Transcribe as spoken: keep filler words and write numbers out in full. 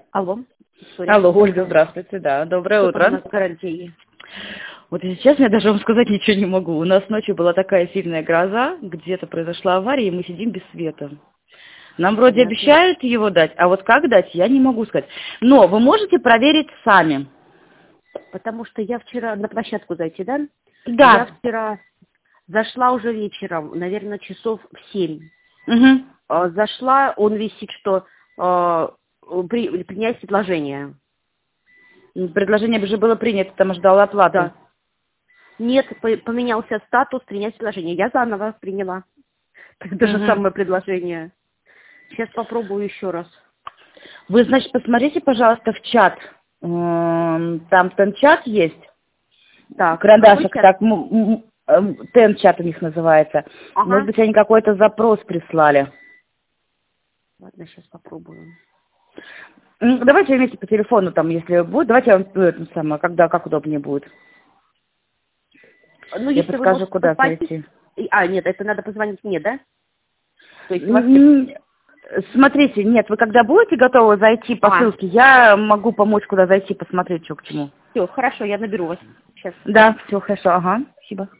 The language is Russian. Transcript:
Алло. Sorry. Алло, Ольга, здравствуйте, да, доброе Что утро. там у нас в гарантии? Вот если честно, я даже вам сказать ничего не могу. У нас ночью была такая сильная гроза, где-то произошла авария, и мы сидим без света. Нам вроде Понятно. обещают его дать, а вот как дать, я не могу сказать. Но вы можете проверить сами. Потому что я вчера на площадку зайти, да? Да. Я вчера зашла уже вечером, наверное, часов в семь. Угу. А, Зашла, он висит, что а, при, принять предложение. Предложение уже было принято, там ждала оплаты. Да. Нет, по- поменялся статус принять предложение. Я заново приняла. Это же Угу. самое предложение. Сейчас попробую еще раз. Вы, значит, посмотрите, пожалуйста, в чат. Эм, Там тен-чат есть. Так, Карандашик, какой чат? так, м- м- эм, тен-чат у них называется. Ага. Может быть, они какой-то запрос прислали. Ладно, сейчас попробую. М, Давайте вместе по телефону, там, если будет. Давайте я вам э, это самое, когда, как удобнее будет. Ну, Я если вы подскажу, можете куда позвонить... зайти. И- А, нет, это надо позвонить мне, да? То есть у вас... М, Смотрите, нет, вы когда будете готовы зайти по А, ссылке, я могу помочь, куда зайти, посмотреть, что к чему. все, хорошо, я наберу вас сейчас. Да, все хорошо, ага, спасибо.